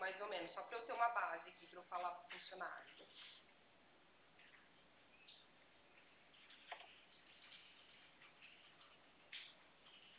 mais ou menos, só para eu ter uma base aqui para eu falar para o funcionário.